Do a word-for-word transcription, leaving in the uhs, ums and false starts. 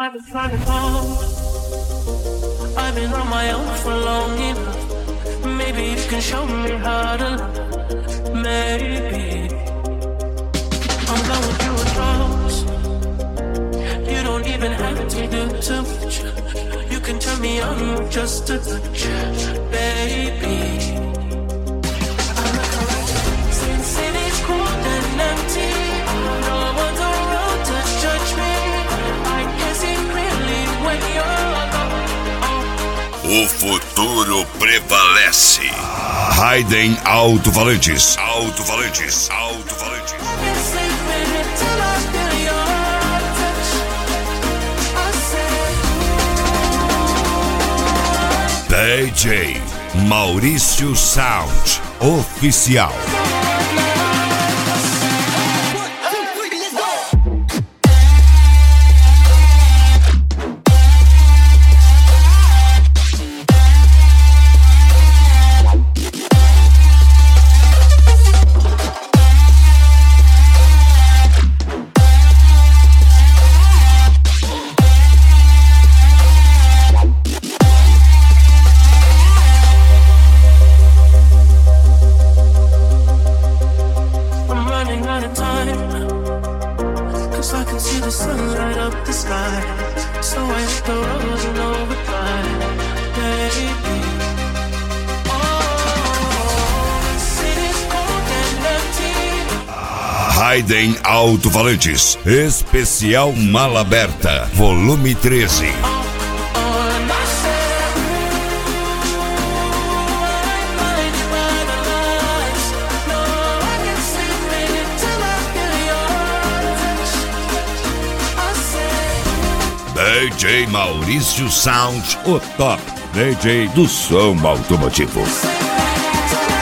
I've been trying to call. I've been on my own for long enough. Maybe you can show me how to love. Maybe I'm going through a drought. You don't even have to do too much. You can turn me on with just a touch, baby. I recollect since it is cold and empty. No one's around to judge me. I can see clearly when you're gone. O futuro prevalece. Raiden Alto-Falantes. Alto-Falantes. Alto-Falantes. D J Maurício Sound Oficial. Raiden Alto-Falantes, especial Mala Aberta, volume treze. D J Maurício Sound, o top D J do som automotivo.